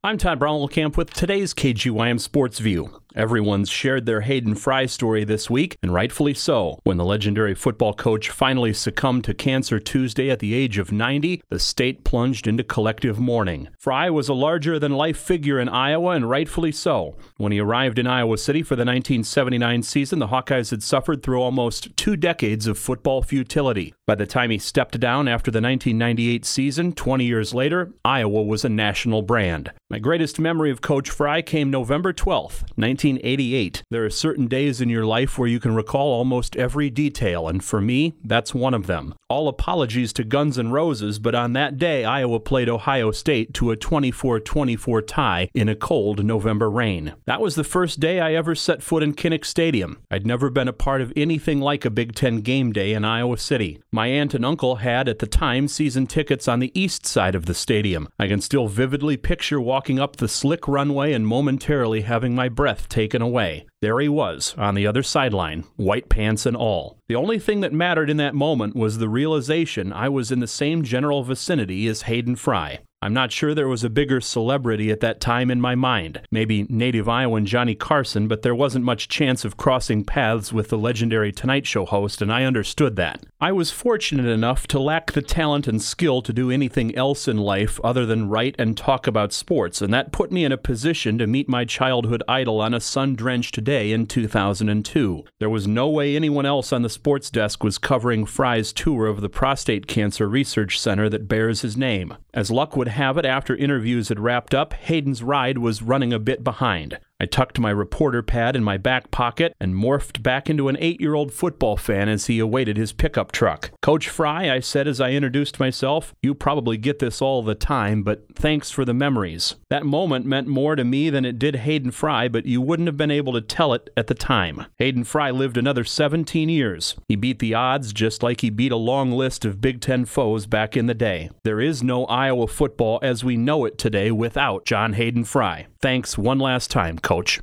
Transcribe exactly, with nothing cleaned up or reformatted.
I'm Todd Brownell-Camp with today's K G Y M Sports View. Everyone's shared their Hayden Fry story this week, and rightfully so. When the legendary football coach finally succumbed to cancer Tuesday at the age of ninety, the state plunged into collective mourning. Fry was a larger-than-life figure in Iowa, and rightfully so. When he arrived in Iowa City for the nineteen seventy-nine season, the Hawkeyes had suffered through almost two decades of football futility. By the time he stepped down after the nineteen ninety-eight season, twenty years later, Iowa was a national brand. My greatest memory of Coach Fry came November twelfth, nineteen eighty-eight. There are certain days in your life where you can recall almost every detail, and for me, that's one of them. All apologies to Guns N' Roses, but on that day, Iowa played Ohio State to a twenty-four twenty-four tie in a cold November rain. That was the first day I ever set foot in Kinnick Stadium. I'd never been a part of anything like a Big Ten game day in Iowa City. My aunt and uncle had, at the time, season tickets on the east side of the stadium. I can still vividly picture walking up the slick runway and momentarily having my breath taken away. There he was, on the other sideline, white pants and all. The only thing that mattered in that moment was the realization I was in the same general vicinity as Hayden Fry. I'm not sure there was a bigger celebrity at that time in my mind. Maybe native Iowan Johnny Carson, but there wasn't much chance of crossing paths with the legendary Tonight Show host, and I understood that. I was fortunate enough to lack the talent and skill to do anything else in life other than write and talk about sports, and that put me in a position to meet my childhood idol on a sun-drenched day in two thousand two. There was no way anyone else on the sports desk was covering Fry's tour of the prostate cancer research center that bears his name. As luck would have it, after interviews had wrapped up, Hayden's ride was running a bit behind. I tucked my reporter pad in my back pocket and morphed back into an eight-year-old football fan as he awaited his pickup truck. "Coach Fry," I said as I introduced myself, "you probably get this all the time, but thanks for the memories." That moment meant more to me than it did Hayden Fry, but you wouldn't have been able to tell it at the time. Hayden Fry lived another seventeen years. He beat the odds just like he beat a long list of Big Ten foes back in the day. There is no Iowa football as we know it today without John Hayden Fry. Thanks one last time, Coach.